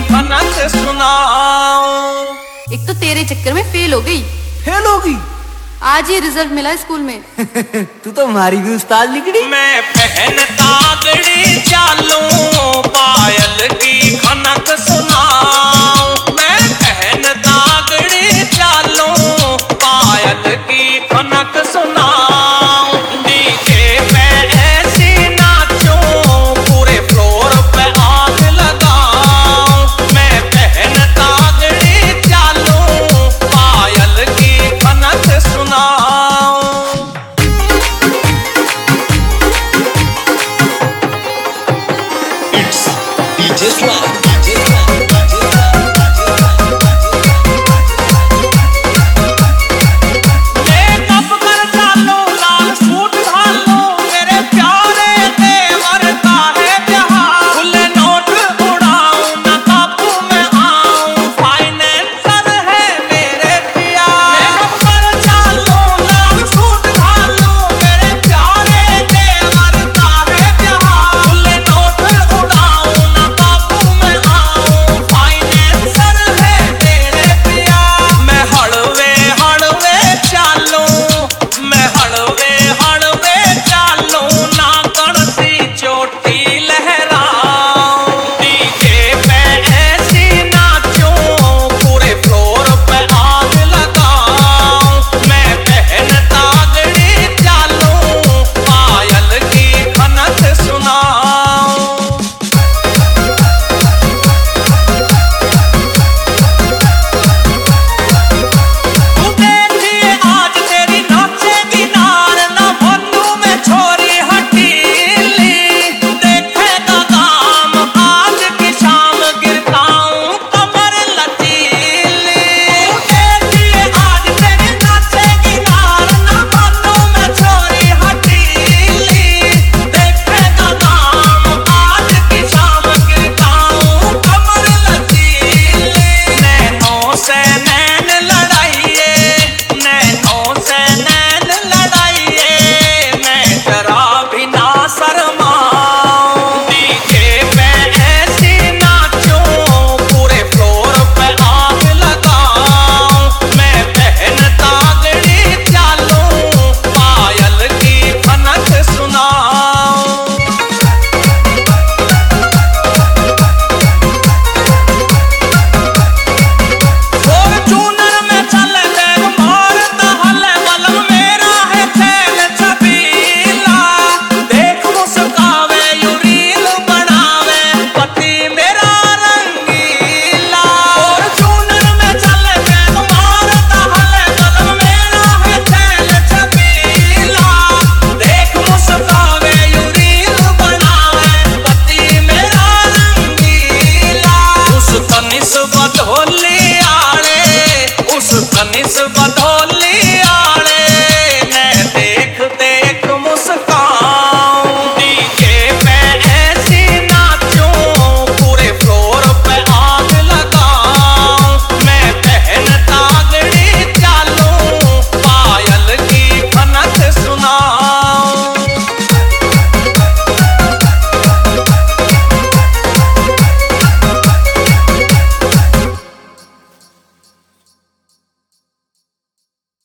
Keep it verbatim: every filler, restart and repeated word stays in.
खनक सुनाओ। एक तो तेरे चक्कर में फेल हो गई। फेल हो गई? आज ही रिजल्ट मिला स्कूल में। तू तो हमारी भी उस्ताद निकली। मैं पहन तागड़ी चालूं पायल की खनक सुनाऊं। मैं पहन तागड़ी चालूं पायल की खनक सुनाऊं। डीजे पे ऐसी नाचूं पूरे फ्लोर पे आग लगाऊं। मैं पहन तागड़ी चालूं पायल की खनक सुनाऊं। Just one. निस्बत